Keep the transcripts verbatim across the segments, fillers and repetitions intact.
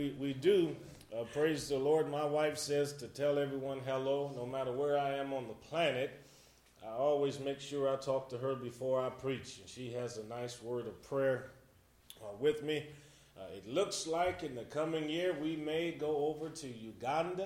We, we do, uh, praise the Lord. My wife says to tell everyone hello, no matter where I am on the planet. I always make sure I talk to her before I preach. And she has a nice word of prayer uh, with me. Uh, it looks like in the coming year we may go over to Uganda.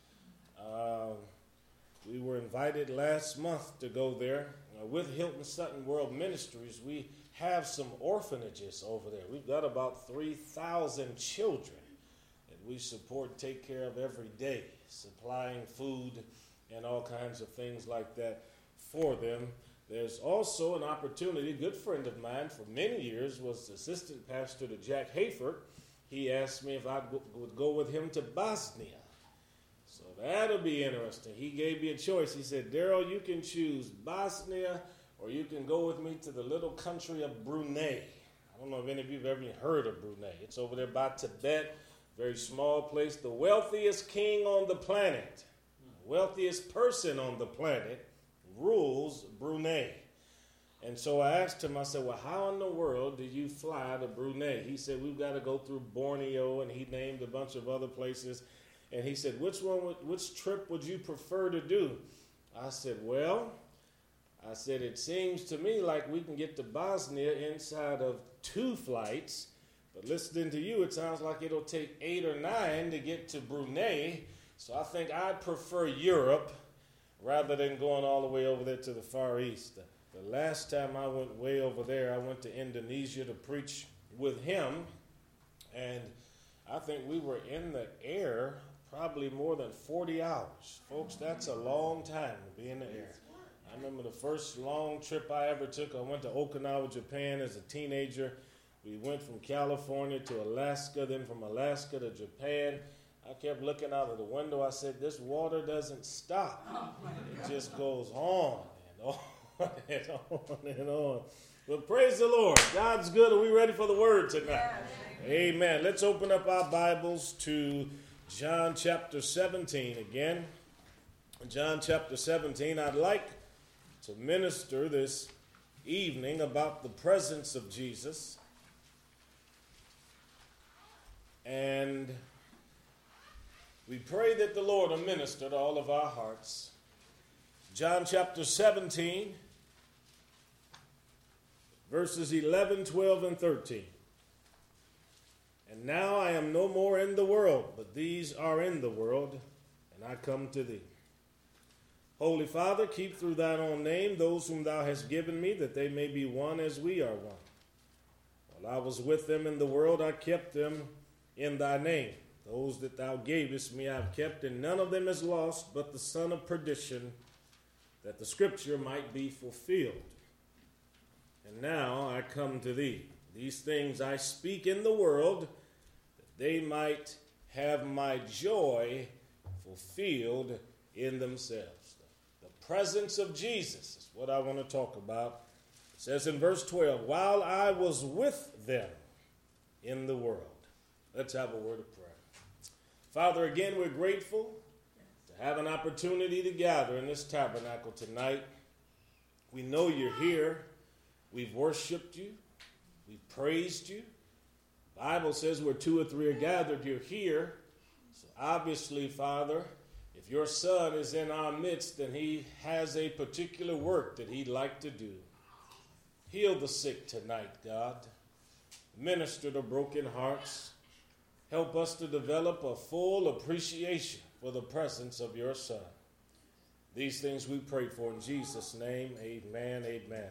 Uh, we were invited last month to go there. Uh, with Hilton Sutton World Ministries, we have some orphanages over there. We've got about three thousand children that we support and take care of every day, supplying food and all kinds of things like that for them. There's also an opportunity. A good friend of mine for many years was the assistant pastor to Jack Hayford. He asked me if I would go with him to Bosnia. So that'll be interesting. He gave me a choice. He said, Daryl, you can choose Bosnia or you can go with me to the little country of Brunei. I don't know if any of you have ever heard of Brunei. It's over there by Tibet, very small place. The wealthiest king on the planet, the wealthiest person on the planet rules Brunei. And so I asked him, I said, well, how in the world do you fly to Brunei? He said, we've got to go through Borneo, and he named a bunch of other places. And he said, which one, would, which trip would you prefer to do? I said, well, I said, it seems to me like we can get to Bosnia inside of two flights, but listening to you, it sounds like it'll take eight or nine to get to Brunei. So I think I'd prefer Europe rather than going all the way over there to the Far East. The, the last time I went way over there, I went to Indonesia to preach with him, and I think we were in the air probably more than forty hours. Folks, that's a long time to be in the air. I remember the first long trip I ever took. I went to Okinawa, Japan as a teenager. We went from California to Alaska, then from Alaska to Japan. I kept looking out of the window. I said, this water doesn't stop. It just goes on and on and on and on. But praise the Lord. God's good. Are we ready for the word tonight? Yes. Amen. Let's open up our Bibles to John chapter seventeen again. John chapter seventeen. I'd like to minister this evening about the presence of Jesus. And we pray that the Lord will minister to all of our hearts. John chapter seventeen, verses eleven, twelve, and thirteen. And now I am no more in the world, but these are in the world, and I come to thee. Holy Father, keep through thine own name those whom thou hast given me, that they may be one as we are one. While I was with them in the world, I kept them in thy name. Those that thou gavest me I have kept, and none of them is lost, but the son of perdition, that the scripture might be fulfilled. And now I come to thee. These things I speak in the world, that they might have my joy fulfilled in themselves. The presence of Jesus is what I want to talk about. It says in verse twelve, while I was with them in the world. Let's have a word of prayer. Father, again, we're grateful to have an opportunity to gather in this tabernacle tonight. We know you're here. We've worshiped you. We've praised you. The Bible says where two or three are gathered, you're here. So obviously, Father, if your son is in our midst, then he has a particular work that he'd like to do. Heal the sick tonight, God. Minister to broken hearts. Help us to develop a full appreciation for the presence of your Son. These things we pray for in Jesus' name. Amen, amen.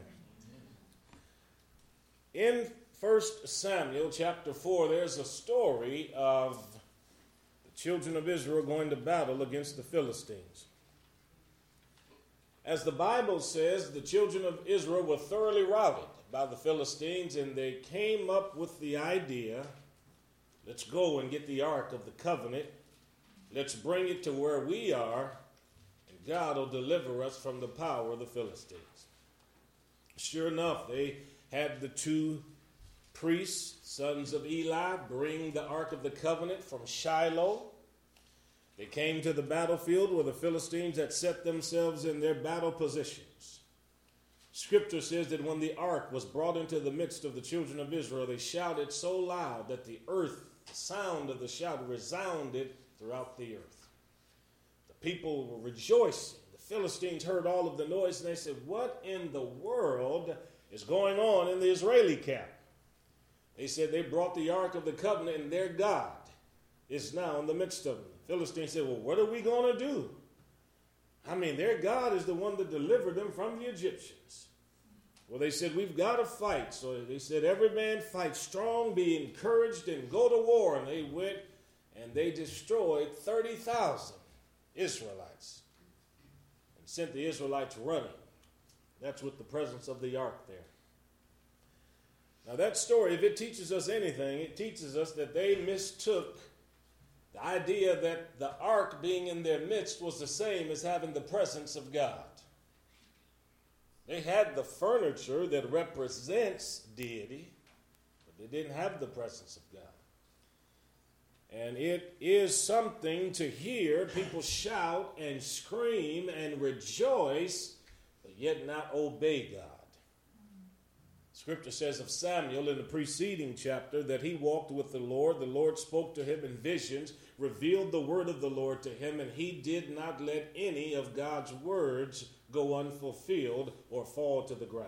In First Samuel chapter four, there's a story of the children of Israel going to battle against the Philistines. As the Bible says, the children of Israel were thoroughly routed by the Philistines, and they came up with the idea, let's go and get the Ark of the Covenant. Let's bring it to where we are, and God will deliver us from the power of the Philistines. Sure enough, they had the two priests, sons of Eli, bring the Ark of the Covenant from Shiloh. They came to the battlefield where the Philistines had set themselves in their battle positions. Scripture says that when the ark was brought into the midst of the children of Israel, they shouted so loud that the earth The sound of the shout resounded throughout the earth. The people were rejoicing. The Philistines heard all of the noise, and they said, what in the world is going on in the Israeli camp? They said they brought the Ark of the Covenant, and their God is now in the midst of them. The Philistines said, well, what are we going to do? I mean, their God is the one that delivered them from the Egyptians. Well, they said, we've got to fight. So they said, every man fight strong, be encouraged, and go to war. And they went and they destroyed thirty thousand Israelites and sent the Israelites running. That's with the presence of the ark there. Now that story, if it teaches us anything, it teaches us that they mistook the idea that the ark being in their midst was the same as having the presence of God. They had the furniture that represents deity, but they didn't have the presence of God. And it is something to hear people shout and scream and rejoice, but yet not obey God. Scripture says of Samuel in the preceding chapter that he walked with the Lord. The Lord spoke to him in visions, revealed the word of the Lord to him, and he did not let any of God's words go unfulfilled or fall to the ground.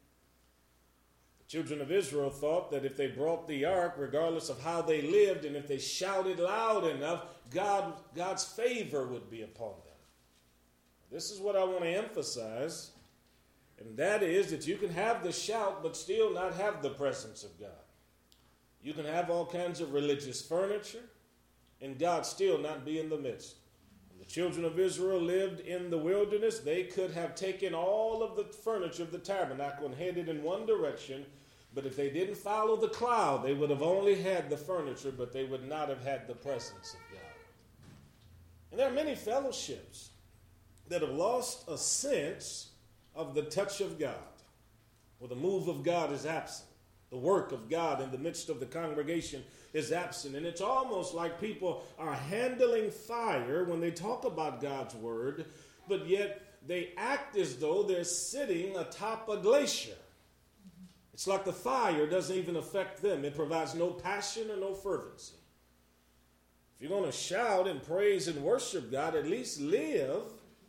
The children of Israel thought that if they brought the ark, regardless of how they lived, and if they shouted loud enough, God, God's favor would be upon them. This is what I want to emphasize. And that is that you can have the shout but still not have the presence of God. You can have all kinds of religious furniture and God still not be in the midst. When the children of Israel lived in the wilderness, they could have taken all of the furniture of the tabernacle and headed in one direction, but if they didn't follow the cloud, they would have only had the furniture, but they would not have had the presence of God. And there are many fellowships that have lost a sense of the touch of God, where the move of God is absent. The work of God in the midst of the congregation is absent. And it's almost like people are handling fire when they talk about God's word, but yet they act as though they're sitting atop a glacier. It's like the fire doesn't even affect them. It provides no passion or no fervency. If you're going to shout and praise and worship God, at least live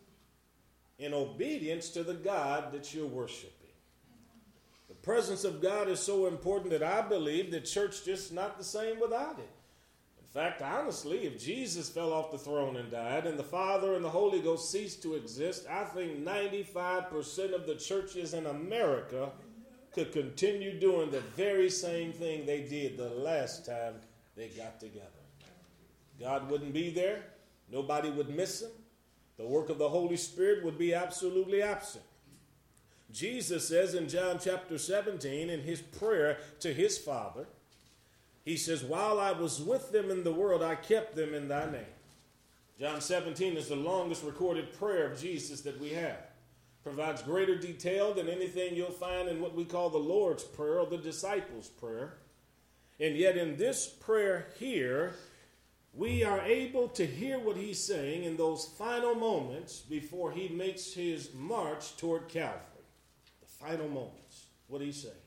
in obedience to the God that you're worshiping. The presence of God is so important that I believe that church just not the same without it. In fact, honestly, if Jesus fell off the throne and died and the Father and the Holy Ghost ceased to exist, I think ninety-five percent of the churches in America could continue doing the very same thing they did the last time they got together. God wouldn't be there. Nobody would miss him. The work of the Holy Spirit would be absolutely absent. Jesus says in John chapter seventeen, in his prayer to his Father, he says, while I was with them in the world, I kept them in thy name. John seventeen is the longest recorded prayer of Jesus that we have. Provides greater detail than anything you'll find in what we call the Lord's Prayer or the disciples' prayer. And yet in this prayer here, we are able to hear what he's saying in those final moments before he makes his march toward Calvary. The final moments. What he's saying.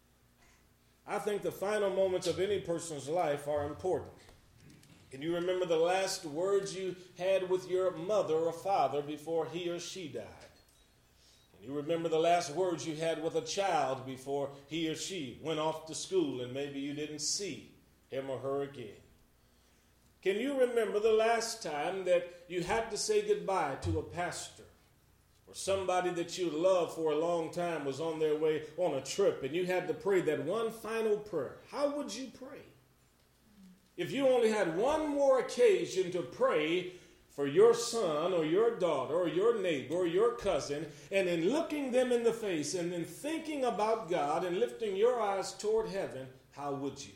I think the final moments of any person's life are important. Can you remember the last words you had with your mother or father before he or she died? Can you remember the last words you had with a child before he or she went off to school and maybe you didn't see him or her again? Can you remember the last time that you had to say goodbye to a pastor or somebody that you loved for a long time was on their way on a trip and you had to pray that one final prayer? How would you pray? If you only had one more occasion to pray for your son or your daughter or your neighbor or your cousin, and in looking them in the face and in thinking about God and lifting your eyes toward heaven, how would you?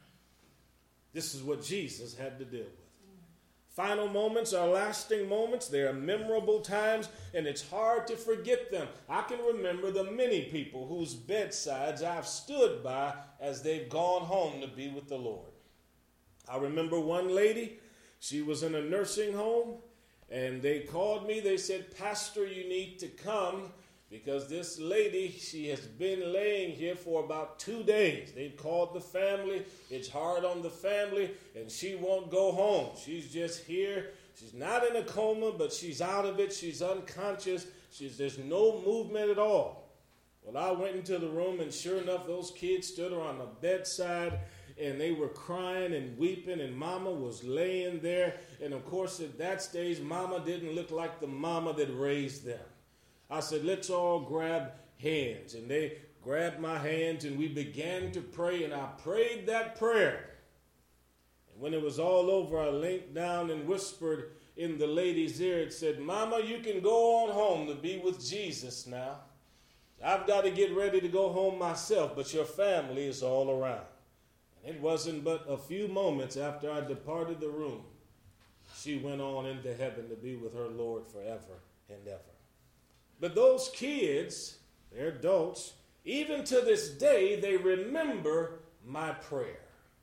This is what Jesus had to deal with. Final moments are lasting moments. They are memorable times, and it's hard to forget them. I can remember the many people whose bedsides I've stood by as they've gone home to be with the Lord. I remember one lady, she was in a nursing home, and they called me. They said, Pastor, you need to come because this lady, she has been laying here for about two days. They've called the family. It's hard on the family, and she won't go home. She's just here. She's not in a coma, but she's out of it. She's unconscious. She's, there's no movement at all. Well, I went into the room, and sure enough, those kids stood around the bedside, and they were crying and weeping, and Mama was laying there. And, of course, at that stage, Mama didn't look like the mama that raised them. I said, let's all grab hands. And they grabbed my hands, and we began to pray, and I prayed that prayer. And when it was all over, I leaned down and whispered in the lady's ear. It said, Mama, you can go on home to be with Jesus now. I've got to get ready to go home myself, but your family is all around. And it wasn't but a few moments after I departed the room, she went on into heaven to be with her Lord forever and ever. But those kids, they're adults, even to this day, they remember my prayer.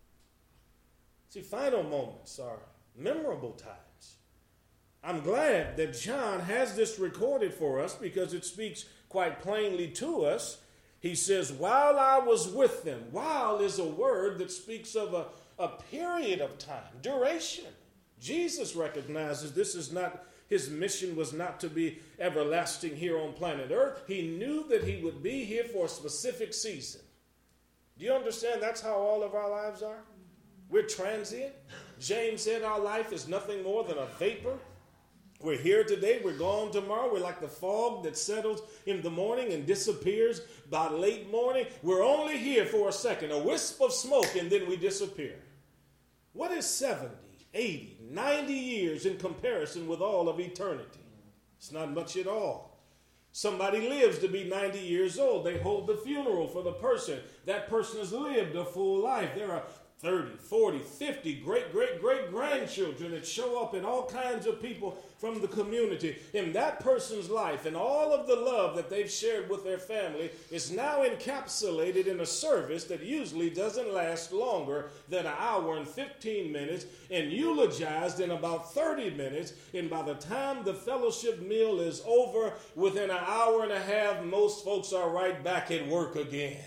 See, final moments are memorable times. I'm glad that John has this recorded for us because it speaks quite plainly to us. He says, while I was with them. While is a word that speaks of a, a period of time, duration. Jesus recognizes this is not, his mission was not to be everlasting here on planet Earth. He knew that he would be here for a specific season. Do you understand that's how all of our lives are? We're transient. James said our life is nothing more than a vapor. We're here today, we're gone tomorrow. We're like the fog that settles in the morning and disappears by late morning. We're only here for a second, a wisp of smoke, and then we disappear. What is seventy, eighty, ninety years in comparison with all of eternity? It's not much at all. Somebody lives to be ninety years old. They hold the funeral for the person. That person has lived a full life. There are thirty, forty, fifty great, great, great grandchildren that show up, and all kinds of people from the community in that person's life, and all of the love that they've shared with their family is now encapsulated in a service that usually doesn't last longer than an hour and fifteen minutes, and eulogized in about thirty minutes. And by the time the fellowship meal is over, within an hour and a half, most folks are right back at work again.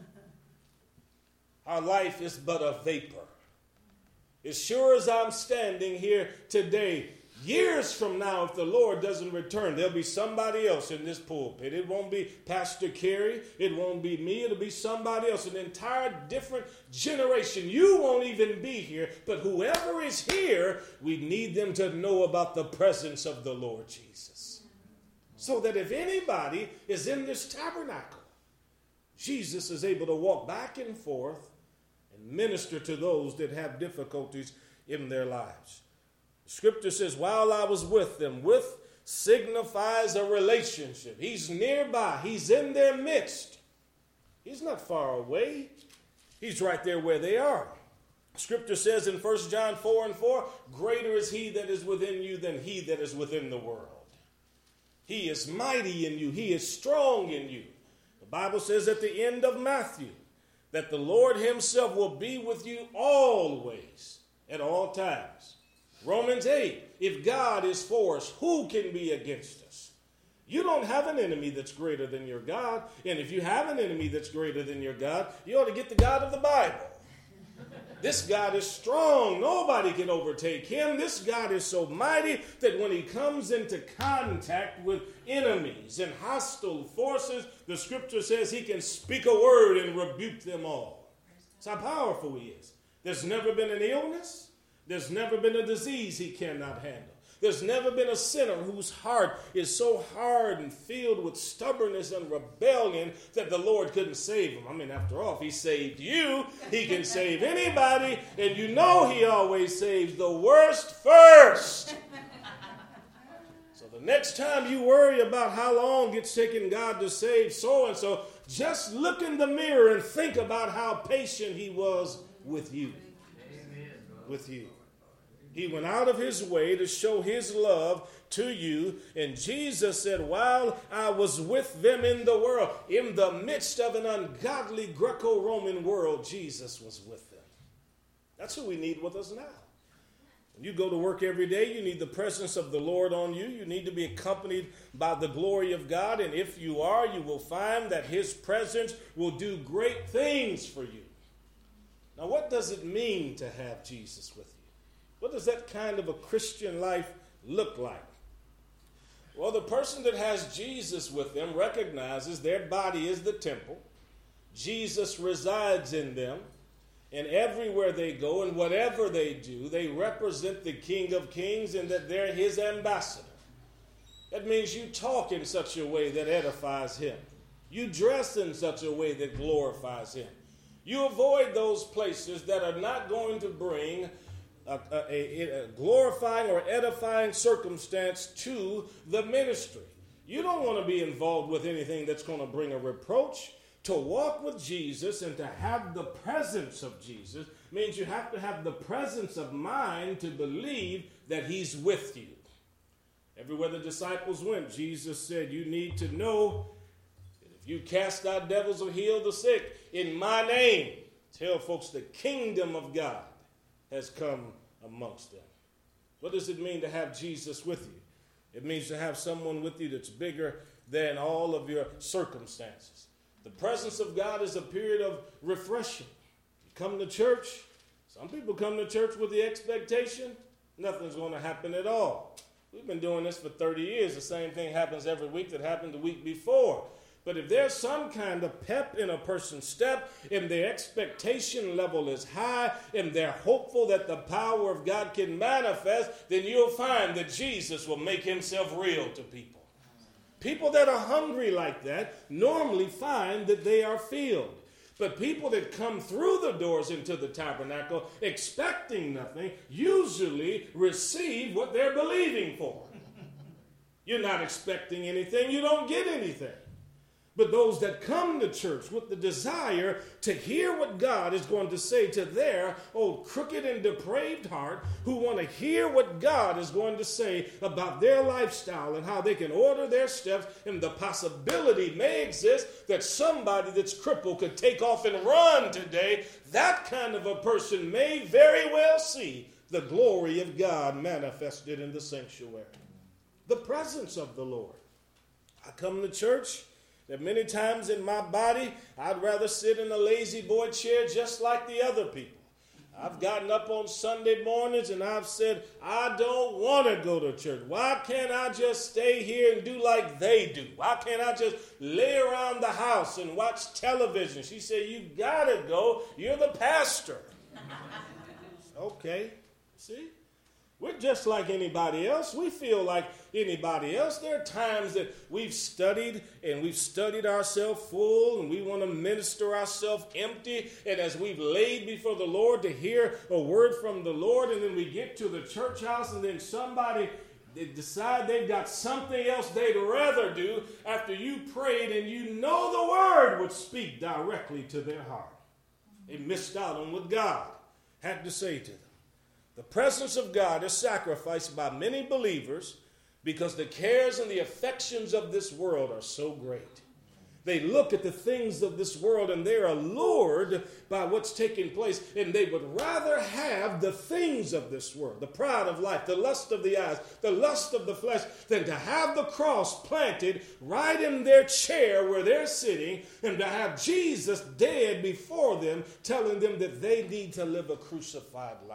Our life is but a vapor. As sure as I'm standing here today, years from now, if the Lord doesn't return, there'll be somebody else in this pulpit. It won't be Pastor Carey. It won't be me. It'll be somebody else, an entire different generation. You won't even be here, but whoever is here, we need them to know about the presence of the Lord Jesus. So that if anybody is in this tabernacle, Jesus is able to walk back and forth and minister to those that have difficulties in their lives. Scripture says, while I was with them, with signifies a relationship. He's nearby. He's in their midst. He's not far away. He's right there where they are. Scripture says in First John four and four, greater is he that is within you than he that is within the world. He is mighty in you. He is strong in you. The Bible says at the end of Matthew that the Lord himself will be with you always, at all times. Romans eight, if God is for us, who can be against us? You don't have an enemy that's greater than your God. And if you have an enemy that's greater than your God, you ought to get the God of the Bible. This God is strong. Nobody can overtake him. This God is so mighty that when he comes into contact with enemies and hostile forces, the scripture says he can speak a word and rebuke them all. That's how powerful he is. There's never been an illness. There's never been a disease he cannot handle. There's never been a sinner whose heart is so hard and filled with stubbornness and rebellion that the Lord couldn't save him. I mean, after all, if he saved you, he can save anybody. And you know he always saves the worst first. So the next time you worry about how long it's taking God to save so-and-so, just look in the mirror and think about how patient he was with you. Amen. With you. He went out of his way to show his love to you. And Jesus said, while I was with them in the world, in the midst of an ungodly Greco-Roman world, Jesus was with them. That's who we need with us now. You go to work every day, you need the presence of the Lord on you. You need to be accompanied by the glory of God. And if you are, you will find that his presence will do great things for you. Now, what does it mean to have Jesus with you? What does that kind of a Christian life look like? Well, the person that has Jesus with them recognizes their body is the temple. Jesus resides in them. And everywhere they go and whatever they do, they represent the King of Kings and that they're his ambassador. That means you talk in such a way that edifies him. You dress in such a way that glorifies him. You avoid those places that are not going to bring a, a, a, a glorifying or edifying circumstance to the ministry. You don't want to be involved with anything that's going to bring a reproach. To walk with Jesus and to have the presence of Jesus means you have to have the presence of mind to believe that he's with you. Everywhere the disciples went, Jesus said, you need to know that if you cast out devils or heal the sick in my name, tell folks the kingdom of God has come amongst them. What does it mean to have Jesus with you? It means to have someone with you that's bigger than all of your circumstances. The presence of God is a period of refreshing. You come to church. Some people come to church with the expectation nothing's going to happen at all. We've been doing this for thirty years. The same thing happens every week that happened the week before. But if there's some kind of pep in a person's step, and their expectation level is high, and they're hopeful that the power of God can manifest, then you'll find that Jesus will make himself real to people. People that are hungry like that normally find that they are filled. But people that come through the doors into the tabernacle expecting nothing usually receive what they're believing for. You're not expecting anything, you don't get anything. But those that come to church with the desire to hear what God is going to say to their old crooked and depraved heart, who want to hear what God is going to say about their lifestyle and how they can order their steps, and the possibility may exist that somebody that's crippled could take off and run today, that kind of a person may very well see the glory of God manifested in the sanctuary. The presence of the Lord. I come to church. That many times in my body, I'd rather sit in a lazy boy chair just like the other people. I've gotten up on Sunday mornings and I've said, I don't want to go to church. Why can't I just stay here and do like they do? Why can't I just lay around the house and watch television? She said, you got to go. You're the pastor. Okay, see? We're just like anybody else. We feel like anybody else. There are times that we've studied and we've studied ourselves full and we want to minister ourselves empty. And as we've laid before the Lord to hear a word from the Lord, and then we get to the church house and then somebody they decide they've got something else they'd rather do after you prayed and you know the word would speak directly to their heart. They missed out on what God had to say to them. The presence of God is sacrificed by many believers because the cares and the affections of this world are so great. They look at the things of this world and they're allured by what's taking place, and they would rather have the things of this world, the pride of life, the lust of the eyes, the lust of the flesh, than to have the cross planted right in their chair where they're sitting, and to have Jesus dead before them, telling them that they need to live a crucified life.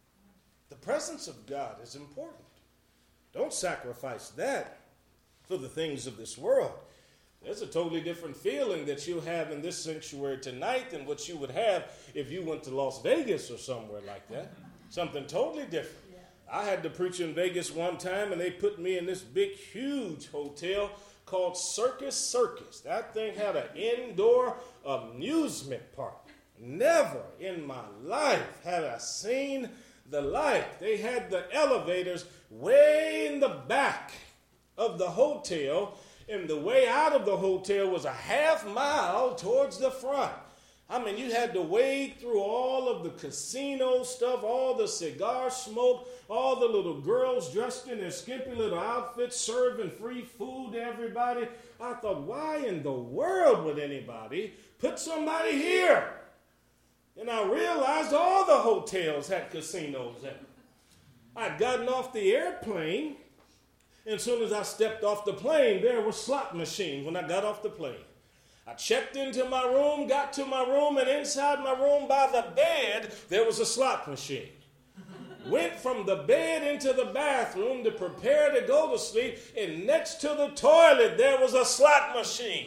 The presence of God is important. Don't sacrifice that for the things of this world. There's a totally different feeling that you'll have in this sanctuary tonight than what you would have if you went to Las Vegas or somewhere like that. Something totally different. Yeah. I had to preach in Vegas one time, and they put me in this big, huge hotel called Circus Circus. That thing had an indoor amusement park. Never in my life had I seen the light. They had the elevators way in the back of the hotel, and the way out of the hotel was a half mile towards the front. I mean, you had to wade through all of the casino stuff, all the cigar smoke, all the little girls dressed in their skimpy little outfits serving free food to everybody. I thought, why in the world would anybody put somebody here? And I realized all the hotels had casinos in them. I'd gotten off the airplane, and as soon as I stepped off the plane, there were slot machines when I got off the plane. I checked into my room, got to my room, and inside my room by the bed, there was a slot machine. Went from the bed into the bathroom to prepare to go to sleep, and next to the toilet, there was a slot machine.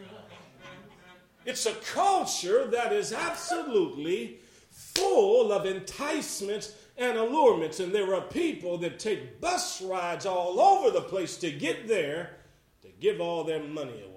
It's a culture that is absolutely full of enticements and allurements, and there are people that take bus rides all over the place to get there to give all their money away.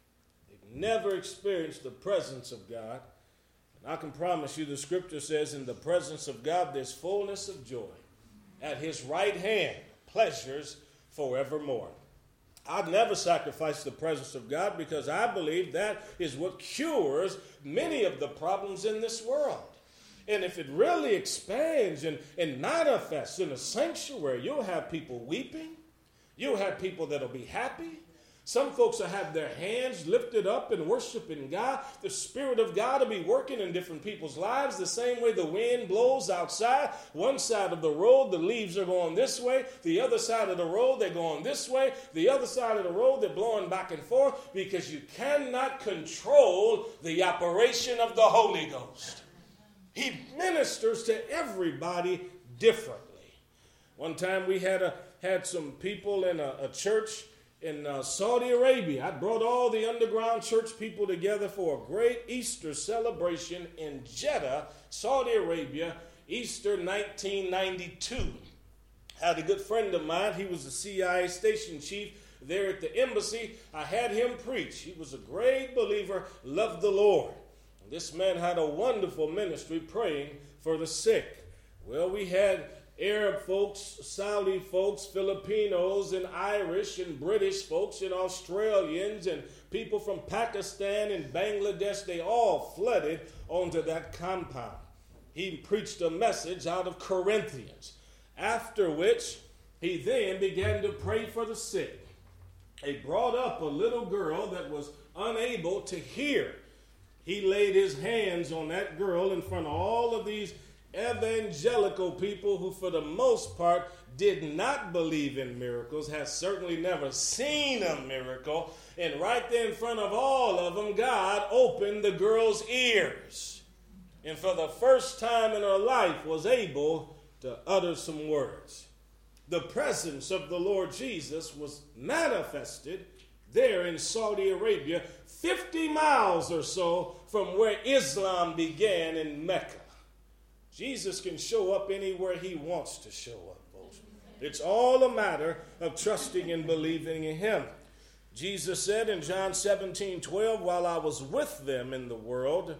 Never experienced the presence of God. And I can promise you the scripture says in the presence of God there's fullness of joy. At his right hand, pleasures forevermore. I'd never sacrifice the presence of God because I believe that is what cures many of the problems in this world. And if it really expands and, and manifests in a sanctuary, you'll have people weeping. You'll have people that'll be happy. Some folks will have their hands lifted up and worshiping God. The Spirit of God will be working in different people's lives the same way the wind blows outside. One side of the road, the leaves are going this way. The other side of the road, they're going this way. The other side of the road, they're blowing back and forth because you cannot control the operation of the Holy Ghost. He ministers to everybody differently. One time we had a had some people in a, a church in uh, Saudi Arabia. I brought all the underground church people together for a great Easter celebration in Jeddah, Saudi Arabia, Easter nineteen ninety-two. Had a good friend of mine. He was the C I A station chief there at the embassy. I had him preach. He was a great believer, loved the Lord. And this man had a wonderful ministry praying for the sick. Well, we had Arab folks, Saudi folks, Filipinos, and Irish, and British folks, and Australians, and people from Pakistan and Bangladesh. They all flooded onto that compound. He preached a message out of Corinthians, after which he then began to pray for the sick. He brought up a little girl that was unable to hear. He laid his hands on that girl in front of all of these evangelical people who for the most part did not believe in miracles, has certainly never seen a miracle, and right there in front of all of them, God opened the girl's ears, and for the first time in her life was able to utter some words. The presence of the Lord Jesus was manifested there in Saudi Arabia, fifty miles or so from where Islam began in Mecca. Jesus can show up anywhere he wants to show up, folks. It's all a matter of trusting and believing in him. Jesus said in John seventeen twelve, while I was with them in the world,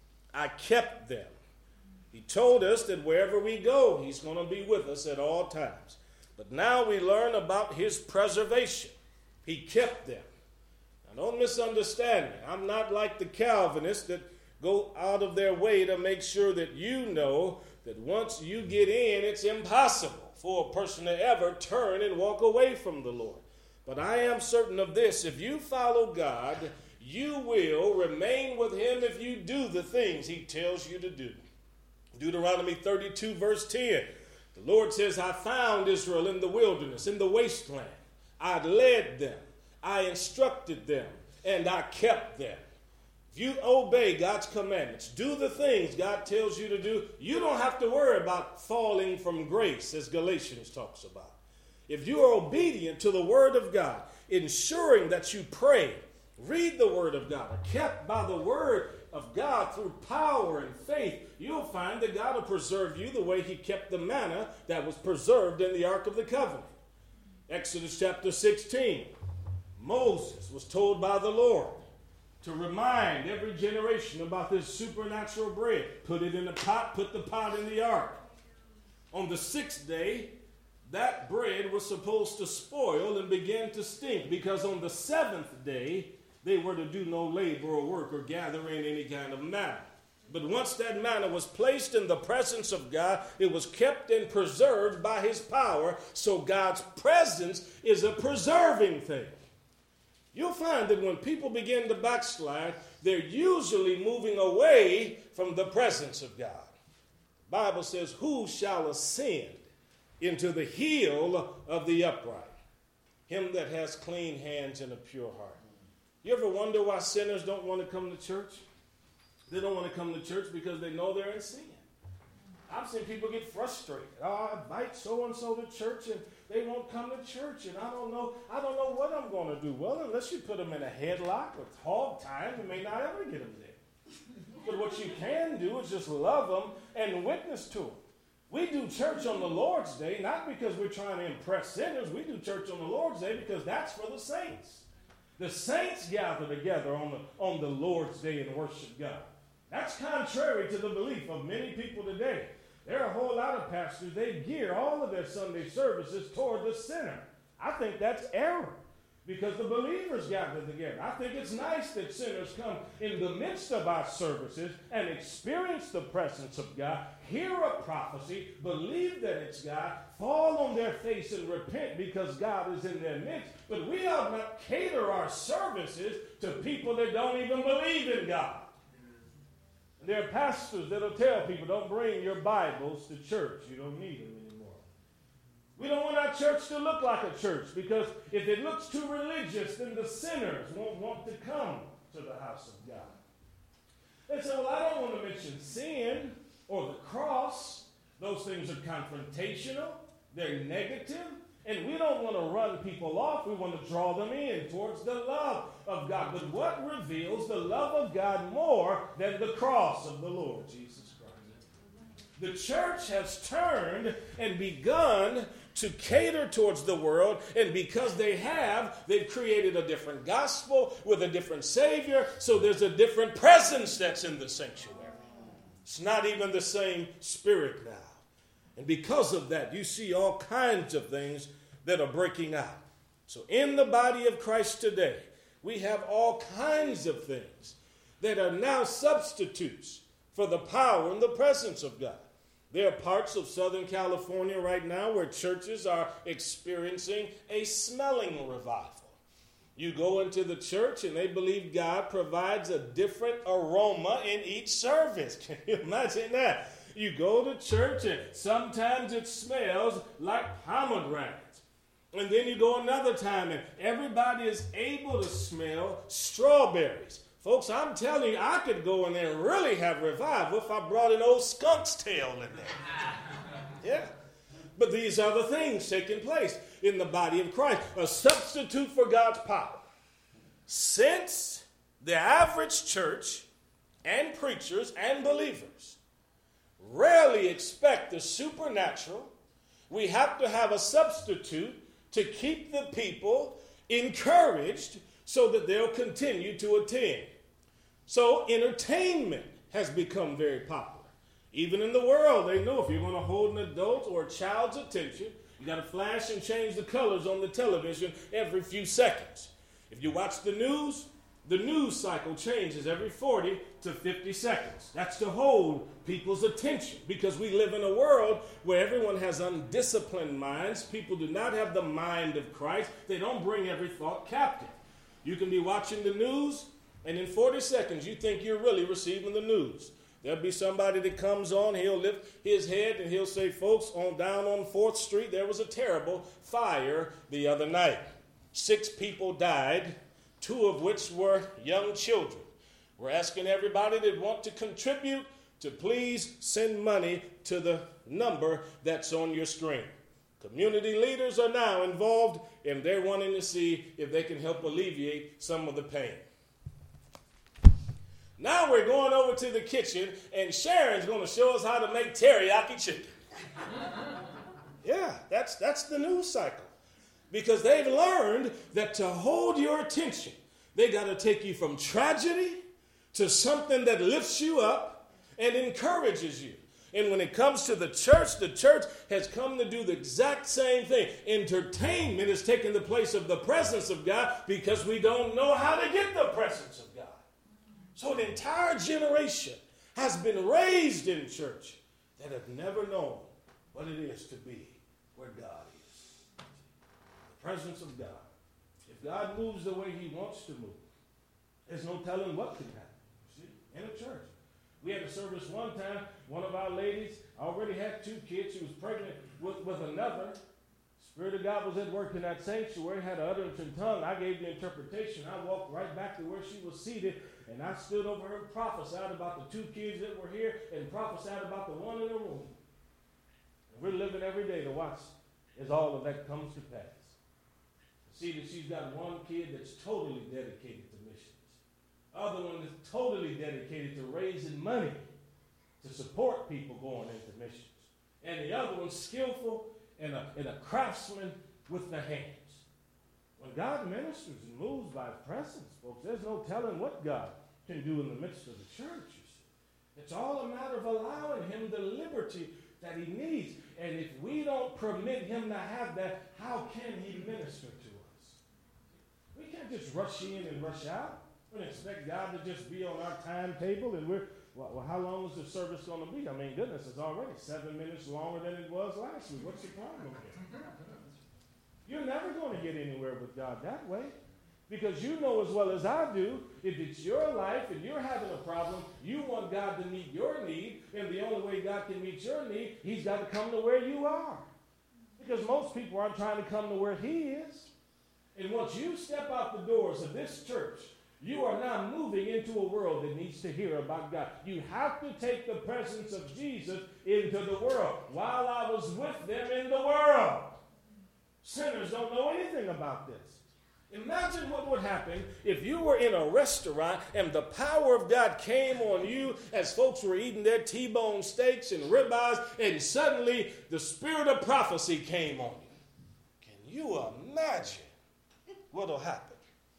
I kept them. He told us that wherever we go, he's going to be with us at all times. But now we learn about his preservation. He kept them. Now don't misunderstand me. I'm not like the Calvinists that go out of their way to make sure that you know that once you get in, it's impossible for a person to ever turn and walk away from the Lord. But I am certain of this: if you follow God, you will remain with him if you do the things he tells you to do. Deuteronomy thirty-two verse ten. The Lord says, I found Israel in the wilderness, in the wasteland. I led them, I instructed them, and I kept them. If you obey God's commandments, do the things God tells you to do, you don't have to worry about falling from grace, as Galatians talks about. If you are obedient to the word of God, ensuring that you pray, read the word of God, are kept by the word of God through power and faith, you'll find that God will preserve you the way he kept the manna that was preserved in the Ark of the Covenant. Exodus chapter sixteen, Moses was told by the Lord to remind every generation about this supernatural bread. Put it in a pot, put the pot in the ark. On the sixth day, that bread was supposed to spoil and begin to stink, because on the seventh day, they were to do no labor or work or gather in any kind of manna. But once that manna was placed in the presence of God, it was kept and preserved by his power. So God's presence is a preserving thing. You'll find that when people begin to backslide, they're usually moving away from the presence of God. The Bible says, who shall ascend into the heel of the upright, him that has clean hands and a pure heart. You ever wonder why sinners don't want to come to church? They don't want to come to church because they know they're in sin. I've seen people get frustrated. Oh, I invite so-and-so to church and they won't come to church, and I don't know, I don't know what I'm going to do. Well, unless you put them in a headlock with hog time, you may not ever get them there. But what you can do is just love them and witness to them. We do church on the Lord's Day, not because we're trying to impress sinners. We do church on the Lord's Day because that's for the saints. The saints gather together on the, on the Lord's Day and worship God. That's contrary to the belief of many people today. There are a whole lot of pastors, they gear all of their Sunday services toward the sinner. I think that's error because the believers gather together. I think it's nice that sinners come in the midst of our services and experience the presence of God, hear a prophecy, believe that it's God, fall on their face and repent because God is in their midst. But we ought not cater our services to people that don't even believe in God. There are pastors that'll tell people, don't bring your Bibles to church. You don't need them anymore. We don't want our church to look like a church because if it looks too religious, then the sinners won't want to come to the house of God. And so, well, I don't want to mention sin or the cross. Those things are confrontational. They're negative. And we don't want to run people off. We want to draw them in towards the love of God. But what reveals the love of God more than the cross of the Lord Jesus Christ? The church has turned and begun to cater towards the world. And because they have, they've created a different gospel with a different Savior. So there's a different presence that's in the sanctuary. It's not even the same Spirit now. And because of that, you see all kinds of things that are breaking out. So in the body of Christ today, we have all kinds of things that are now substitutes for the power and the presence of God. There are parts of Southern California right now where churches are experiencing a smelling revival. You go into the church and they believe God provides a different aroma in each service. Can you imagine that? You go to church and sometimes it smells like pomegranates. And then you go another time and everybody is able to smell strawberries. Folks, I'm telling you, I could go in there and really have revival if I brought an old skunk's tail in there. Yeah. But these are the things taking place in the body of Christ. A substitute for God's power. Since the average church and preachers and believers rarely expect the supernatural, we have to have a substitute to keep the people encouraged so that they'll continue to attend. So entertainment has become very popular. Even in the world, they know if you're going to hold an adult or a child's attention, you got to flash and change the colors on the television every few seconds. If you watch the news, the news cycle changes every forty to fifty seconds. That's to hold people's attention because we live in a world where everyone has undisciplined minds. People do not have the mind of Christ. They don't bring every thought captive. You can be watching the news, and in forty seconds, you think you're really receiving the news. There'll be somebody that comes on, he'll lift his head, and he'll say, folks, on down on fourth street, there was a terrible fire the other night. Six people died, two of which were young children. We're asking everybody that want to contribute to please send money to the number that's on your screen. Community leaders are now involved, and they're wanting to see if they can help alleviate some of the pain. Now we're going over to the kitchen, and Sharon's going to show us how to make teriyaki chicken. Yeah, that's, that's the news cycle. Because they've learned that to hold your attention, they got to take you from tragedy to something that lifts you up and encourages you. And when it comes to the church, the church has come to do the exact same thing. Entertainment is taking the place of the presence of God because we don't know how to get the presence of God. So an entire generation has been raised in church that have never known what it is to be where God is. The presence of God. If God moves the way he wants to move, there's no telling what can happen, you see, in a church. We had a service one time. One of our ladies already had two kids. She was pregnant with, with another. Spirit of God was at work in that sanctuary, had an utterance in tongue. I gave the interpretation. I walked right back to where she was seated, and I stood over her and prophesied about the two kids that were here and prophesied about the one in the room. And we're living every day to watch as all of that comes to pass. See that she's got one kid that's totally dedicated to missions. Other one is totally dedicated to raising money to support people going into missions. And the other one's skillful and a, and a craftsman with the hands. When God ministers and moves by his presence, folks, there's no telling what God can do in the midst of the church. You see. It's all a matter of allowing him the liberty that he needs. And if we don't permit him to have that, how can he minister to us? We can't just rush in and rush out. We don't expect God to just be on our timetable and we're, well, well how long is the service going to be? I mean, goodness, it's already seven minutes longer than it was last week. What's the problem here? You're never going to get anywhere with God that way. Because you know as well as I do, if it's your life and you're having a problem, you want God to meet your need, and the only way God can meet your need, he's got to come to where you are. Because most people aren't trying to come to where he is. And once you step out the doors of this church, you are now moving into a world that needs to hear about God. You have to take the presence of Jesus into the world. While I was with them in the world, sinners don't know anything about this. Imagine what would happen if you were in a restaurant and the power of God came on you as folks were eating their T-bone steaks and ribeyes, and suddenly the spirit of prophecy came on you. Can you imagine what will happen?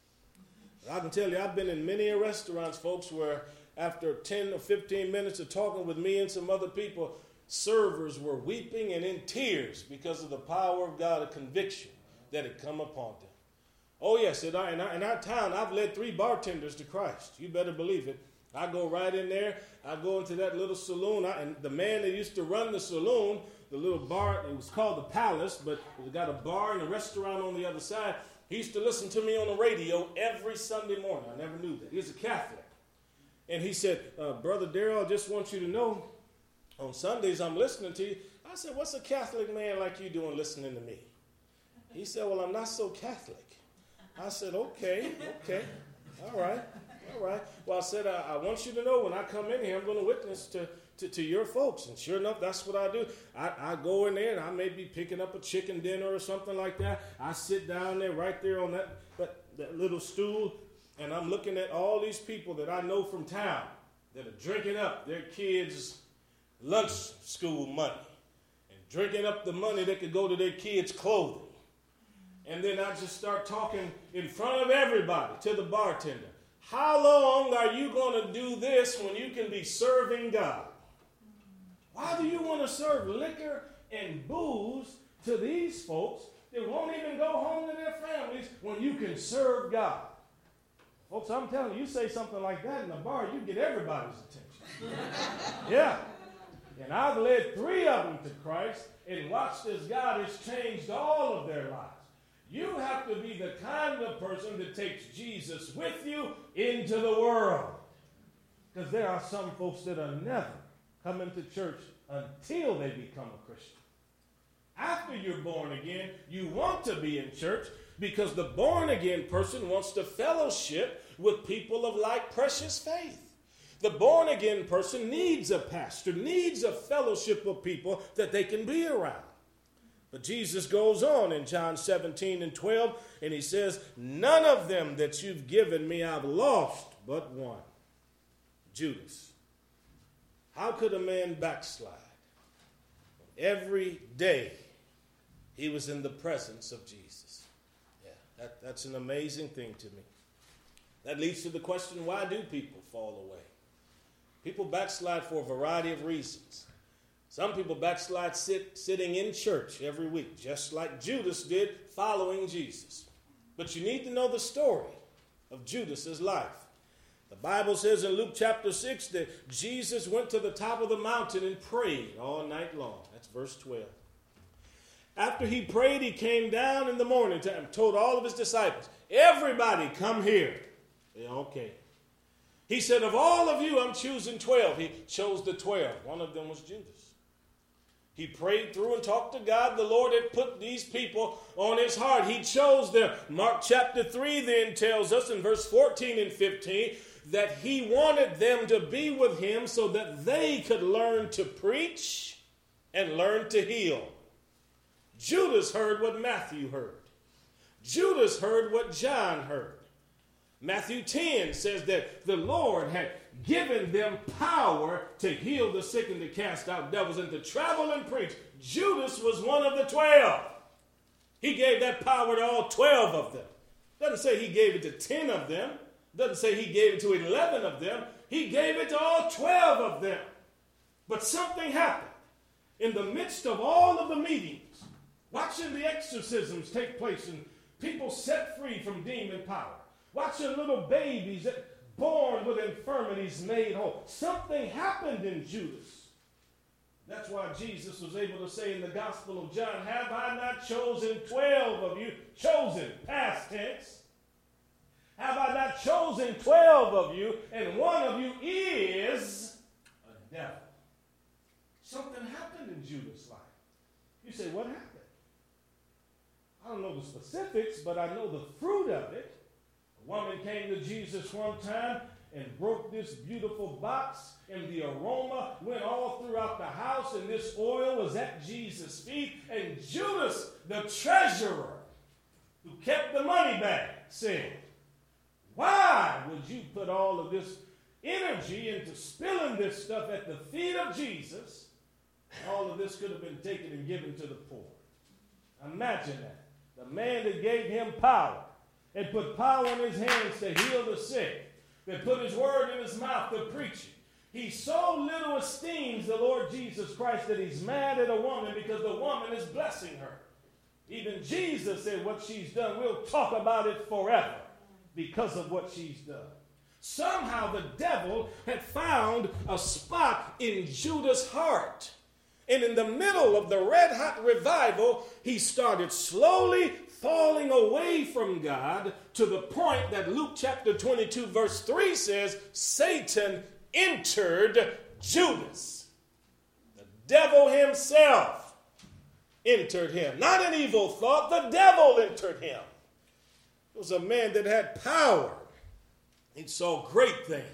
I can tell you, I've been in many restaurants, folks, where after ten or fifteen minutes of talking with me and some other people, servers were weeping and in tears because of the power of God, a conviction that had come upon them. Oh, yes, in our, in, our, in our town, I've led three bartenders to Christ. You better believe it. I go right in there. I go into that little saloon. I, and the man that used to run the saloon, the little bar, it was called the Palace, but it got a bar and a restaurant on the other side. He used to listen to me on the radio every Sunday morning. I never knew that. He was a Catholic. And he said, uh, Brother Darrell, I just want you to know, on Sundays I'm listening to you. I said, what's a Catholic man like you doing listening to me? He said, well, I'm not so Catholic. I said, okay, okay, all right, all right. Well, I said, I, I want you to know when I come in here, I'm going to witness to, to, to your folks. And sure enough, that's what I do. I, I go in there, and I may be picking up a chicken dinner or something like that. I sit down there right there on that, that, that little stool, and I'm looking at all these people that I know from town that are drinking up their kids' lunch school money and drinking up the money that could go to their kids' clothing. And then I just start talking in front of everybody to the bartender. How long are you going to do this when you can be serving God? Why do you want to serve liquor and booze to these folks that won't even go home to their families when you can serve God? Folks, I'm telling you, you say something like that in a bar, you get everybody's attention. Yeah. And I've led three of them to Christ and watched as God has changed all of their lives. You have to be the kind of person that takes Jesus with you into the world. Because there are some folks that are never coming to church until they become a Christian. After you're born again, you want to be in church because the born-again person wants to fellowship with people of like precious faith. The born-again person needs a pastor, needs a fellowship of people that they can be around. But Jesus goes on in John seventeen and twelve, and he says, none of them that you've given me I've lost but one, Judas. How could a man backslide? Every day he was in the presence of Jesus. Yeah, that, that's an amazing thing to me. That leads to the question, why do people fall away? People backslide for a variety of reasons. Some people backslide sit, sitting in church every week, just like Judas did following Jesus. But you need to know the story of Judas's life. The Bible says in Luke chapter six that Jesus went to the top of the mountain and prayed all night long. That's verse twelve. After he prayed, he came down in the morning time, told all of his disciples, everybody come here. Yeah, okay. He said, of all of you, I'm choosing twelve. He chose the twelve. One of them was Judas. He prayed through and talked to God. The Lord had put these people on his heart. He chose them. Mark chapter three then tells us in verse fourteen and fifteen that he wanted them to be with him so that they could learn to preach and learn to heal. Judas heard what Matthew heard. Judas heard what John heard. Matthew ten says that the Lord had given them power to heal the sick and to cast out devils and to travel and preach. Judas was one of the twelve. He gave that power to all twelve of them. Doesn't say he gave it to ten of them. Doesn't say he gave it to eleven of them. He gave it to all twelve of them. But something happened in the midst of all of the meetings, watching the exorcisms take place and people set free from demon power, watching little babies that born with infirmities made whole. Something happened in Judas. That's why Jesus was able to say in the Gospel of John, have I not chosen twelve of you? Chosen, past tense. Have I not chosen twelve of you, and one of you is a devil? Something happened in Judas' life. You say, what happened? I don't know the specifics, but I know the fruit of it. A woman came to Jesus one time and broke this beautiful box, and the aroma went all throughout the house, and this oil was at Jesus' feet. And Judas, the treasurer, who kept the money bag, said, why would you put all of this energy into spilling this stuff at the feet of Jesus? All of this could have been taken and given to the poor. Imagine that. The man that gave him power and put power in his hands to heal the sick, that put his word in his mouth to preach it. He so little esteems the Lord Jesus Christ that he's mad at a woman because the woman is blessing her. Even Jesus said what she's done, we'll talk about it forever because of what she's done. Somehow the devil had found a spot in Judas' heart. And in the middle of the red-hot revival, he started slowly falling away from God to the point that Luke chapter twenty-two verse three says, Satan entered Judas. The devil himself entered him. Not an evil thought, the devil entered him. It was a man that had power. He saw great things.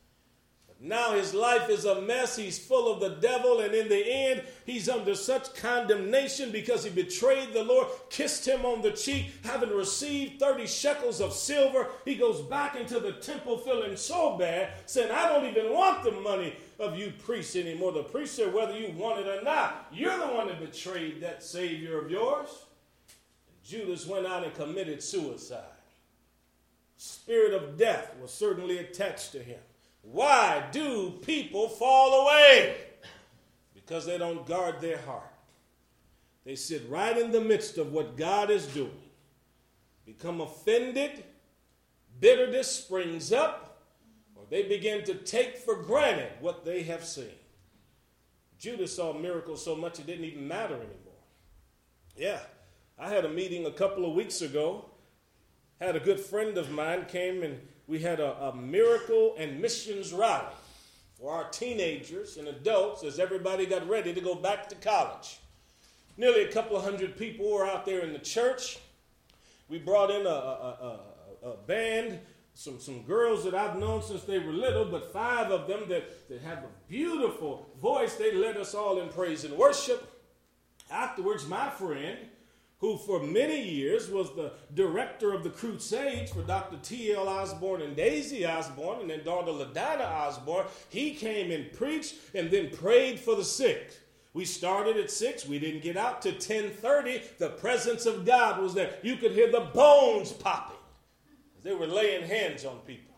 Now his life is a mess. He's full of the devil. And in the end, he's under such condemnation because he betrayed the Lord, kissed him on the cheek, having received thirty shekels of silver. He goes back into the temple feeling so bad, saying, I don't even want the money of you priests anymore. The priest said, whether you want it or not, you're the one that betrayed that Savior of yours. And Judas went out and committed suicide. Spirit of death was certainly attached to him. Why do people fall away? Because they don't guard their heart. They sit right in the midst of what God is doing, become offended, bitterness springs up, or they begin to take for granted what they have seen. Judas saw miracles so much it didn't even matter anymore. Yeah, I had a meeting a couple of weeks ago. Had a good friend of mine came and we had a, a miracle and missions rally for our teenagers and adults as everybody got ready to go back to college. Nearly a couple of hundred people were out there in the church. We brought in a, a, a, a band, some, some girls that I've known since they were little, but five of them that, that have a beautiful voice. They led us all in praise and worship. Afterwards, my friend, who for many years was the director of the Crusades for Doctor T L Osborne and Daisy Osborne, and then daughter LaDonna Osborne, he came and preached and then prayed for the sick. We started at six. We didn't get out to ten thirty. The presence of God was there. You could hear the bones popping as they were laying hands on people.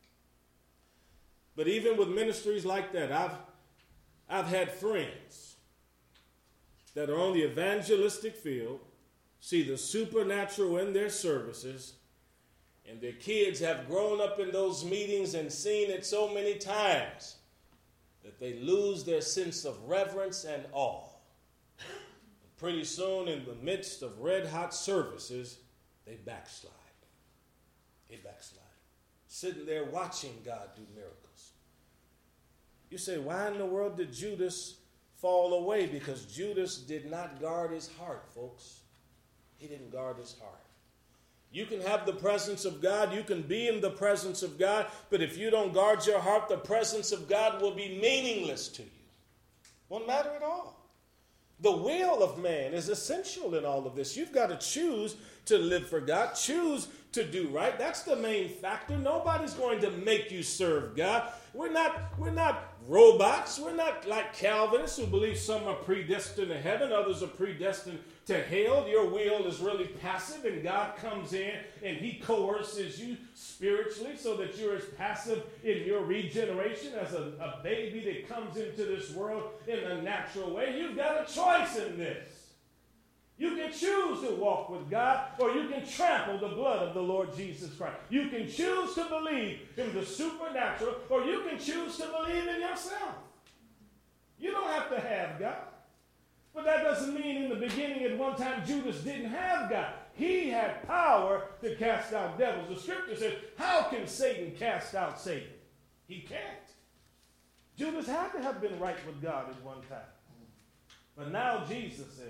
But even with ministries like that, I've, I've had friends that are on the evangelistic field, see the supernatural in their services, and their kids have grown up in those meetings and seen it so many times that they lose their sense of reverence and awe. And pretty soon, in the midst of red-hot services, they backslide. They backslide. sitting there watching God do miracles. You say, why in the world did Judas fall away? Because Judas did not guard his heart, folks. He didn't guard his heart. You can have the presence of God. You can be in the presence of God. But if you don't guard your heart, the presence of God will be meaningless to you. Won't matter at all. The will of man is essential in all of this. You've got to choose to live for God. Choose to do right. That's the main factor. Nobody's going to make you serve God. We're not, we're not robots. We're not like Calvinists who believe some are predestined to heaven, others are predestined to hell. Your will is really passive, and God comes in and he coerces you spiritually so that you're as passive in your regeneration as a, a baby that comes into this world in a natural way. You've got a choice in this. You can choose to walk with God, or you can trample the blood of the Lord Jesus Christ. You can choose to believe in the supernatural, or you can choose to believe in yourself. You don't have to have God. But that doesn't mean in the beginning at one time Judas didn't have God. He had power to cast out devils. The scripture says, how can Satan cast out Satan? He can't. Judas had to have been right with God at one time. But now Jesus says,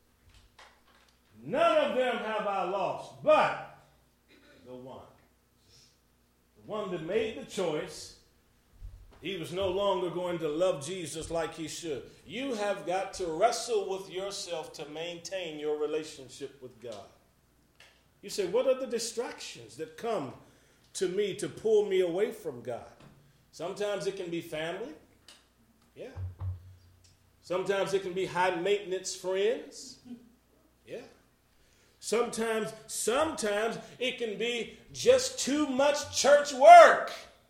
none of them have I lost, but the one. The one that made the choice. He was no longer going to love Jesus like he should. You have got to wrestle with yourself to maintain your relationship with God. You say, what are the distractions that come to me to pull me away from God? Sometimes it can be family. Yeah. Sometimes it can be high maintenance friends. Yeah. Sometimes, sometimes it can be just too much church work.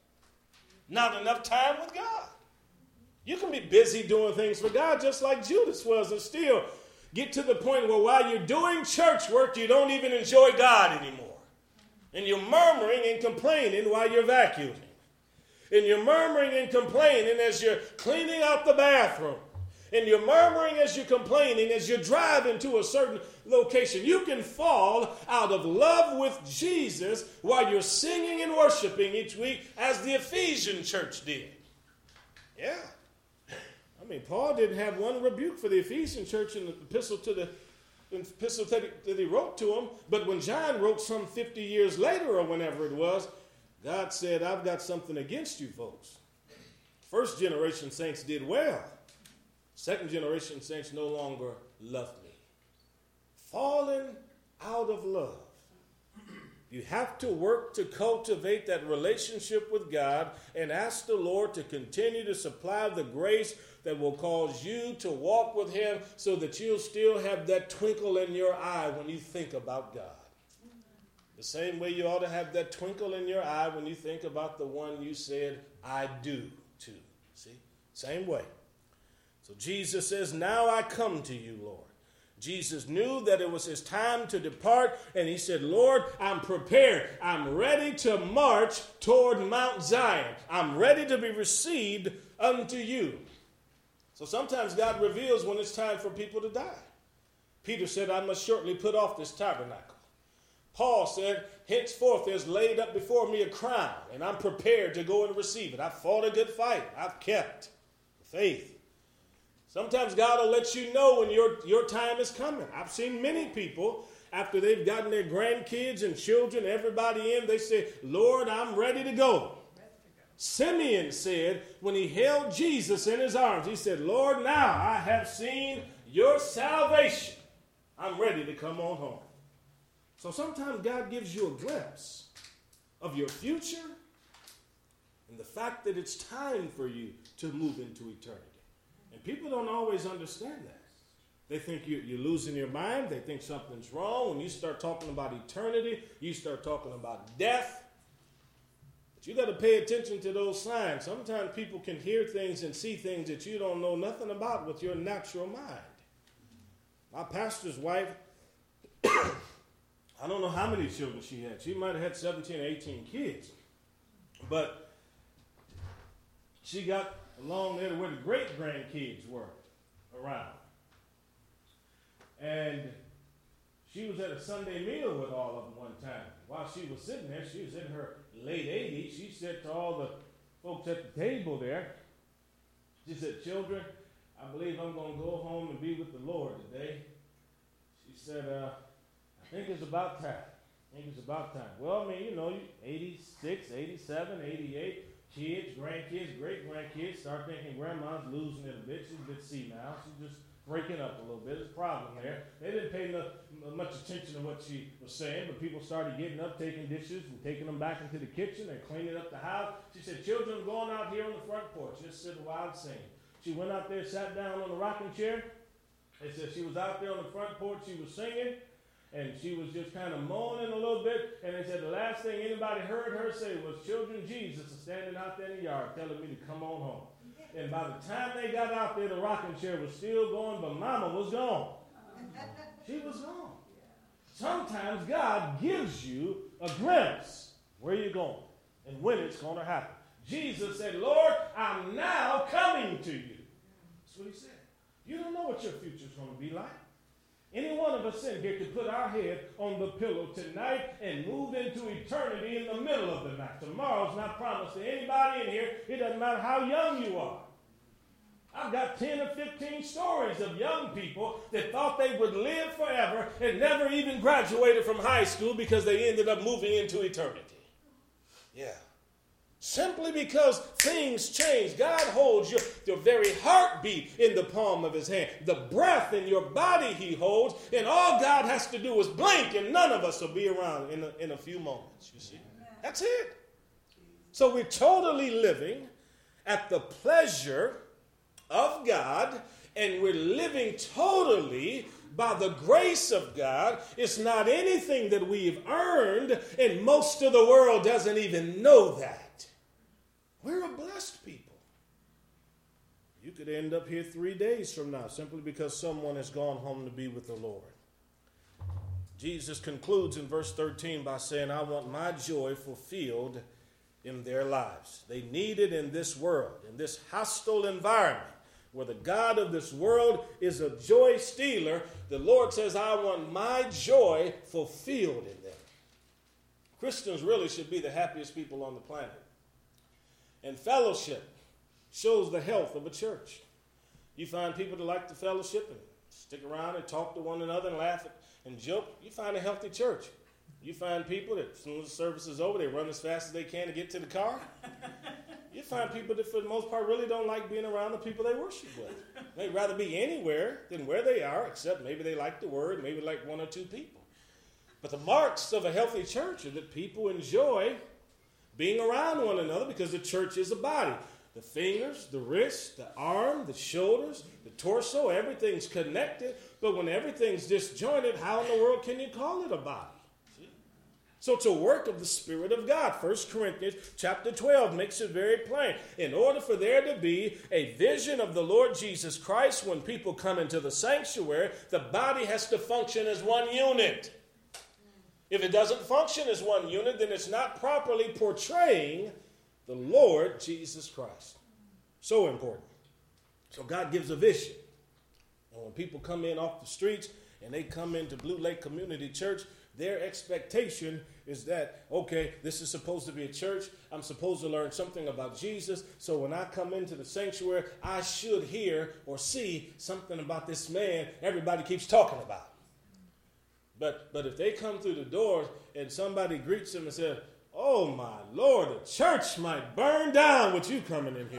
Not enough time with God. You can be busy doing things for God just like Judas was, and still get to the point where while you're doing church work, you don't even enjoy God anymore. And you're murmuring and complaining while you're vacuuming. And you're murmuring and complaining as you're cleaning out the bathroom. And you're murmuring as you're complaining as you're driving to a certain location. You can fall out of love with Jesus while you're singing and worshiping each week as the Ephesian church did. Yeah. I mean, Paul didn't have one rebuke for the Ephesian church in the epistle to the in the epistle that he, that he wrote to them. But when John wrote some fifty years later or whenever it was, God said, I've got something against you folks. First generation saints did well. Second generation saints no longer love me. Fallen out of love. You have to work to cultivate that relationship with God and ask the Lord to continue to supply the grace that will cause you to walk with him so that you'll still have that twinkle in your eye when you think about God. The same way you ought to have that twinkle in your eye when you think about the one you said, I do to. See? Same way. So Jesus says, now I come to you, Lord. Jesus knew that it was his time to depart, and he said, Lord, I'm prepared. I'm ready to march toward Mount Zion. I'm ready to be received unto you. So sometimes God reveals when it's time for people to die. Peter said, I must shortly put off this tabernacle. Paul said, henceforth there's laid up before me a crown, and I'm prepared to go and receive it. I've fought a good fight. I've kept the faith. Sometimes God will let you know when your, your time is coming. I've seen many people, after they've gotten their grandkids and children, everybody in, they say, Lord, I'm ready to go. Simeon said, when he held Jesus in his arms, he said, Lord, now I have seen your salvation. I'm ready to come on home. So sometimes God gives you a glimpse of your future and the fact that it's time for you to move into eternity. And people don't always understand that. They think you're, you're losing your mind. They think something's wrong. When you start talking about eternity, you start talking about death. But you got to pay attention to those signs. Sometimes people can hear things and see things that you don't know nothing about with your natural mind. My pastor's wife, I don't know how many children she had. She might have had seventeen or eighteen kids. But she got along there to where the great-grandkids were around. And she was at a Sunday meal with all of them one time. While she was sitting there, she was in her late eighties. She said to all the folks at the table there, she said, children, I believe I'm going to go home and be with the Lord today. She said, uh, I think it's about time. I think it's about time. Well, I mean, you know, eighty-six, eighty-seven, eighty-eight, kids, grandkids, great-grandkids start thinking grandma's losing it a bit. She's a bit senile. She's just breaking up a little bit. There's a problem there. They didn't pay no, much attention to what she was saying, but people started getting up, taking dishes, and taking them back into the kitchen and cleaning up the house. She said, children, I'm going out here on the front porch, just sitting while I'm singing. She went out there, sat down on the rocking chair. They said she was out there on the front porch, she was singing, and she was just kind of moaning a little bit. And they said the last thing anybody heard her say was, children, Jesus is standing out there in the yard telling me to come on home. And by the time they got out there, the rocking chair was still going, but Mama was gone. She was gone. Sometimes God gives you a glimpse where you're going and when it's going to happen. Jesus said, Lord, I'm now coming to you. That's what he said. You don't know what your future's going to be like. Any one of us in here could put our head on the pillow tonight and move into eternity in the middle of the night. Tomorrow's not promised to anybody in here. It doesn't matter how young you are. I've got ten or fifteen stories of young people that thought they would live forever and never even graduated from high school because they ended up moving into eternity. Yeah. Simply because things change. God holds your, your very heartbeat in the palm of his hand. The breath in your body he holds, and all God has to do is blink, and none of us will be around in a, in a few moments, you see. That's it. So we're totally living at the pleasure of God, and we're living totally by the grace of God. It's not anything that we've earned, and most of the world doesn't even know that. We're a blessed people. You could end up here three days from now simply because someone has gone home to be with the Lord. Jesus concludes in verse thirteen by saying, I want my joy fulfilled in their lives. They need it in this world, in this hostile environment where the God of this world is a joy stealer. The Lord says, I want my joy fulfilled in them. Christians really should be the happiest people on the planet. And fellowship shows the health of a church. You find people that like to fellowship and stick around and talk to one another and laugh and joke. You find a healthy church. You find people that as soon as the service is over, they run as fast as they can to get to the car. You find people that for the most part really don't like being around the people they worship with. They'd rather be anywhere than where they are, except maybe they like the word, maybe like one or two people. But the marks of a healthy church are that people enjoy being around one another because the church is a body. The fingers, the wrists, the arm, the shoulders, the torso, everything's connected. But when everything's disjointed, how in the world can you call it a body? See? So it's a work of the Spirit of God. First Corinthians chapter twelve makes it very plain. In order for there to be a vision of the Lord Jesus Christ when people come into the sanctuary, the body has to function as one unit. If it doesn't function as one unit, then it's not properly portraying the Lord Jesus Christ. So important. So God gives a vision. And when people come in off the streets and they come into Blue Lake Community Church, their expectation is that, okay, this is supposed to be a church. I'm supposed to learn something about Jesus. So when I come into the sanctuary, I should hear or see something about this man everybody keeps talking about. But but if they come through the doors and somebody greets them and says, oh my Lord, the church might burn down with you coming in here.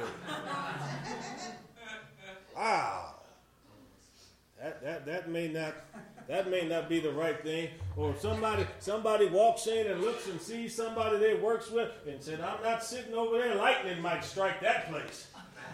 Wow. That that that may not that may not be the right thing. Or if somebody somebody walks in and looks and sees somebody they works with and said, I'm not sitting over there, lightning might strike that place.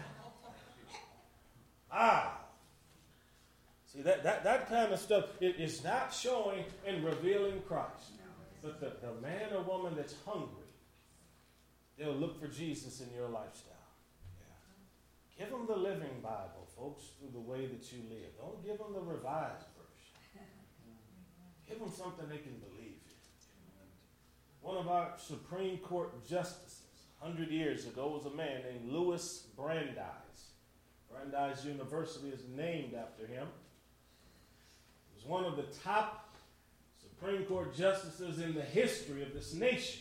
Ah. See, that, that, that kind of stuff it is not showing and revealing Christ. But the, the man or woman that's hungry, they'll look for Jesus in your lifestyle. Yeah. Give them the Living Bible, folks, through the way that you live. Don't give them the Revised Version. Give them something they can believe in. One of our Supreme Court justices one hundred years ago was a man named Louis Brandeis. Brandeis University is named after him. One of the top Supreme Court justices in the history of this nation.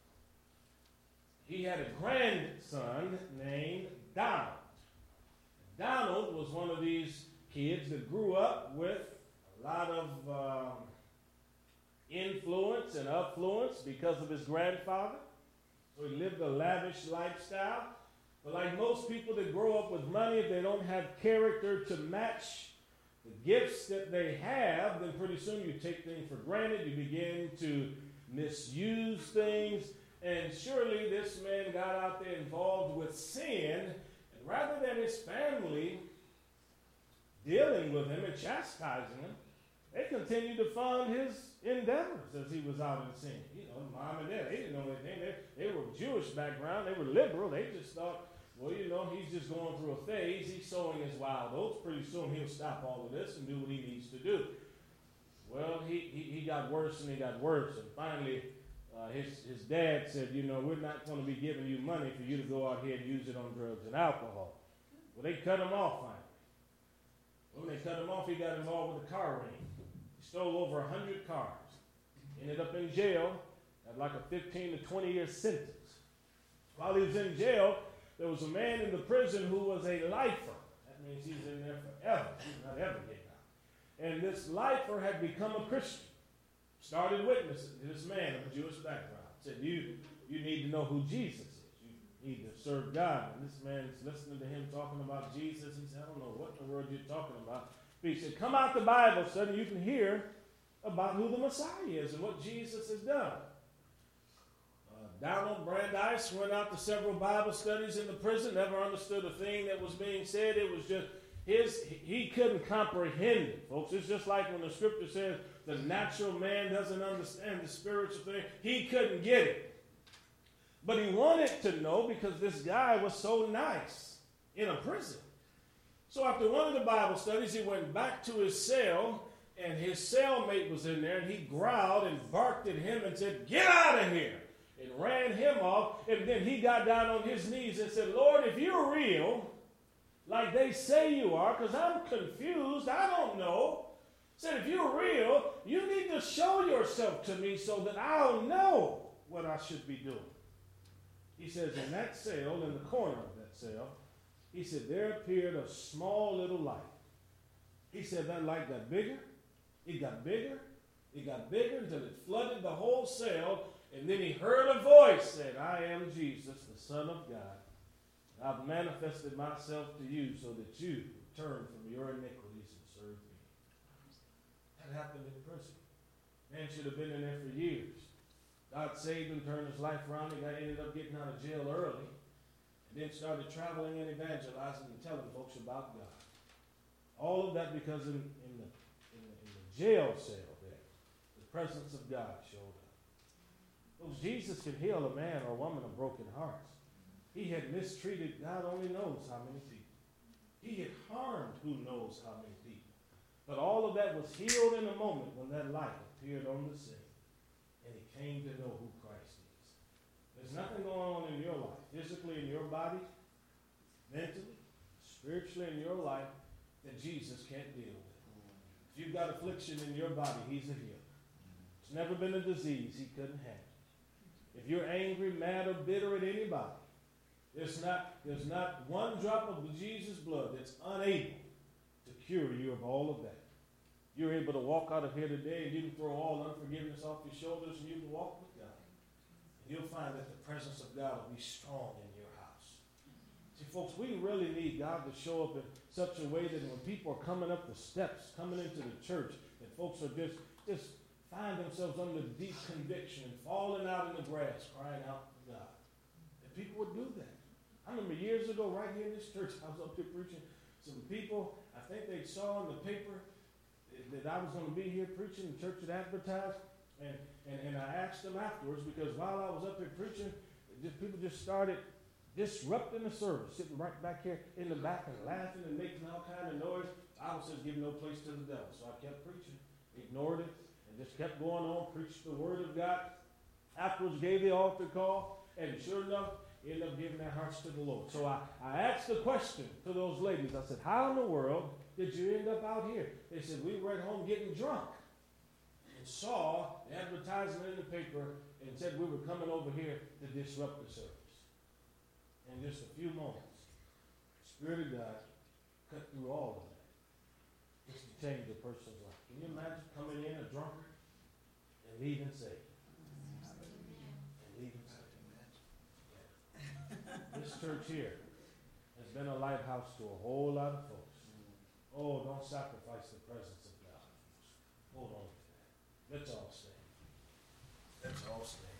He had a grandson named Donald. Donald was one of these kids that grew up with a lot of um, influence and affluence because of his grandfather. So he lived a lavish lifestyle. But like most people that grow up with money, if they don't have character to match the gifts that they have, then pretty soon you take things for granted. You begin to misuse things. And surely this man got out there involved with sin. And rather than his family dealing with him and chastising him, they continued to fund his endeavors as he was out in sin. You know, mom and dad, they didn't know anything. They, they were Jewish background. They were liberal. They just thought, well, you know, he's just going through a phase. He's sowing his wild oats. Pretty soon he'll stop all of this and do what he needs to do. Well, he, he, he got worse and he got worse. And finally, uh, his, his dad said, you know, we're not going to be giving you money for you to go out here and use it on drugs and alcohol. Well, they cut him off finally. When they cut him off, he got involved with a car ring. He stole over one hundred cars. Ended up in jail, had like a fifteen to twenty year sentence. While he was in jail, there was a man in the prison who was a lifer. That means he's in there forever. He's not ever getting out. And this lifer had become a Christian. Started witnessing to this man of a Jewish background. Said, you, you need to know who Jesus is. You need to serve God. And this man is listening to him talking about Jesus. He said, I don't know what in the world you're talking about. But he said, come out the Bible study. You can hear about who the Messiah is and what Jesus has done. Donald Brandeis went out to several Bible studies in the prison, never understood a thing that was being said. It was just his, he couldn't comprehend it, folks. It's just like when the scripture says the natural man doesn't understand the spiritual thing. He couldn't get it. But he wanted to know because this guy was so nice in a prison. So after one of the Bible studies, he went back to his cell, and his cellmate was in there, and he growled and barked at him and said, get out of here. And ran him off, and then he got down on his knees and said, Lord, if you're real, like they say you are, because I'm confused, I don't know. Said, if you're real, you need to show yourself to me so that I'll know what I should be doing. He says, in that cell, in the corner of that cell, he said, there appeared a small little light. He said, that light got bigger, it got bigger, it got bigger until it flooded the whole cell. And then he heard a voice said, I am Jesus, the Son of God. I've manifested myself to you so that you turn from your iniquities and serve me. That happened in prison. Man should have been in there for years. God saved him, turned his life around. He got, ended up getting out of jail early. And then started traveling and evangelizing and telling folks about God. All of that because in, in, the, in, the, in the jail cell there, the presence of God showed up. Folks, Jesus can heal a man or a woman of broken hearts. He had mistreated God only knows how many people. He had harmed who knows how many people. But all of that was healed in a moment when that light appeared on the scene. And he came to know who Christ is. There's nothing going on in your life, physically in your body, mentally, spiritually in your life, that Jesus can't deal with. If you've got affliction in your body, he's a healer. It's never been a disease he couldn't handle. If you're angry, mad, or bitter at anybody, there's not, there's not one drop of Jesus' blood that's unable to cure you of all of that. You're able to walk out of here today and you can throw all unforgiveness off your shoulders and you can walk with God. And you'll find that the presence of God will be strong in your house. See, folks, we really need God to show up in such a way that when people are coming up the steps, coming into the church, that folks are just, just find themselves under deep conviction and falling out in the grass, crying out to God. And people would do that. I remember years ago, right here in this church, I was up here preaching. Some people, I think they saw in the paper that I was going to be here preaching. The church had advertised. And, and, and I asked them afterwards, because while I was up here preaching, just, people just started disrupting the service, sitting right back here in the back and laughing and making all kind of noise. I was just giving no place to the devil. So I kept preaching, ignored it. Just kept going on, preached the word of God. Afterwards, gave the altar call, and sure enough, ended up giving their hearts to the Lord. So I, I asked the question to those ladies. I said, how in the world did you end up out here? They said, we were at home getting drunk. And and saw the advertisement in the paper and said we were coming over here to disrupt the service. In just a few moments, the Spirit of God cut through all of that just to change a person's life. Can you imagine coming in a drunkard and leaving saved? And leaving saved. Yeah. This church here has been a lighthouse to a whole lot of folks. Oh, don't sacrifice the presence of God. Hold on to that. Let's all stand. Let's all stand.